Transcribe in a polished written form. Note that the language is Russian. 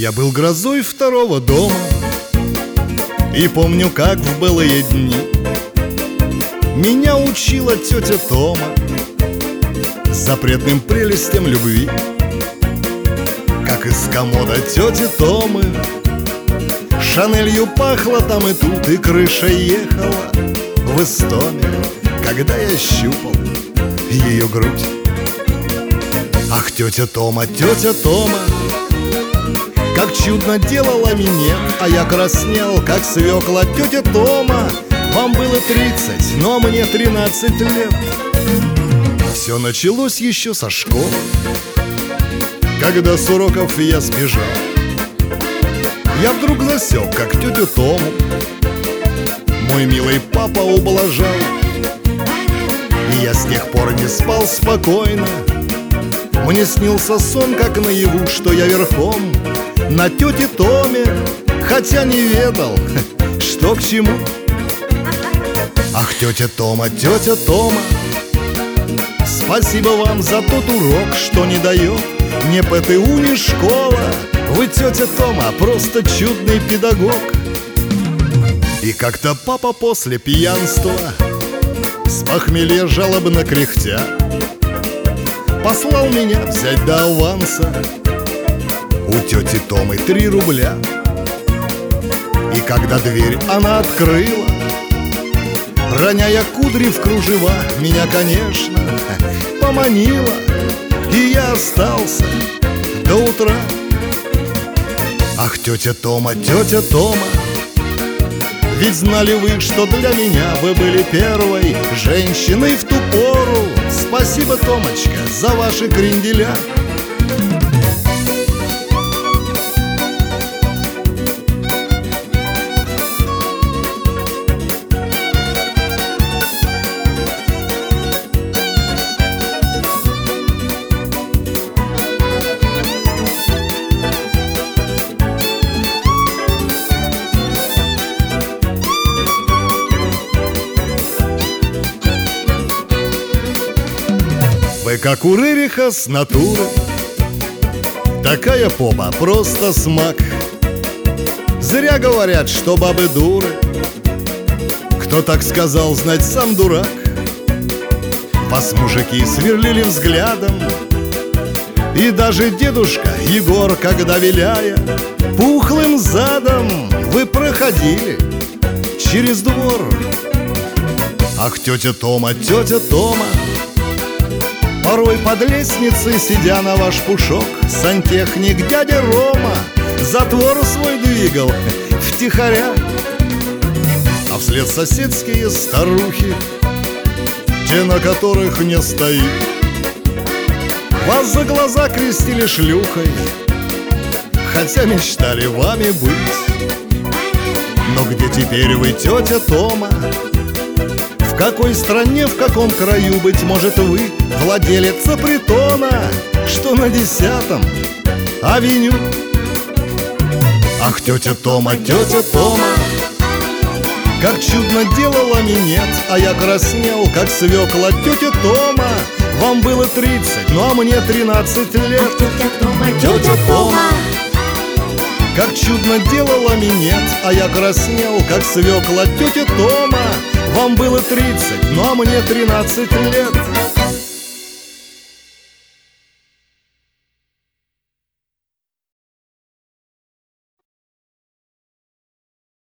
Я был грозой второго дома и помню, как в былые дни меня учила тетя Тома запретным прелестям любви. Как из комода тети Томы Шанелью пахло там и тут, и крыша ехала в Истоме, когда я щупал ее грудь. Ах, тетя Тома, как чудно делала меня, а я краснел, как свекла. Тетя Тома, вам было 30, но мне 13 лет. Все началось еще со школы, когда с уроков я сбежал. Я вдруг засек, как тетю Тому мой милый папа ублажал. И я с тех пор не спал спокойно. Мне снился сон, как наяву, что я верхом на тете Томе, хотя не ведал, что к чему. Ах, тетя Тома, спасибо вам за тот урок, что не дает ни ПТУ, ни школа. Вы, тетя Тома, просто чудный педагог. И как-то папа после пьянства, с похмелья жалобно кряхтя, послал меня взять до аванса у тети Томы 3 рубля. И когда дверь она открыла, роняя кудри в кружева, меня, конечно, поманила, и я остался до утра. Ах, тетя Тома, ведь знали вы, что для меня вы были первой женщиной в ту пору. Спасибо, Томочка, за ваши кренделя. Вы как у Рериха с натуры, такая попа просто смак. Зря говорят, что бабы дуры. Кто так сказал, знать сам дурак. Вас мужики сверлили взглядом, и даже дедушка Егор, когда виляя пухлым задом, вы проходили через двор. Ах, тетя Тома, порой под лестницей, сидя на ваш пушок, сантехник дядя Рома затвор свой двигал втихаря. А вслед соседские старухи, те, на которых не стоит, вас за глаза крестили шлюхой, хотя мечтали вами быть. Но где теперь вы, тетя Тома? В какой стране, в каком краю, быть может, вы владелица притона, что на 10-м авеню? Ах, тетя Тома, как чудно делала минет, а я краснел, как свекла. Тетя Тома, вам было 30, ну а мне 13 лет. Ах, тетя Тома, как чудно делала минет, а я краснел, как свекла. Тетя Тома, вам было 30, ну а мне 13 лет.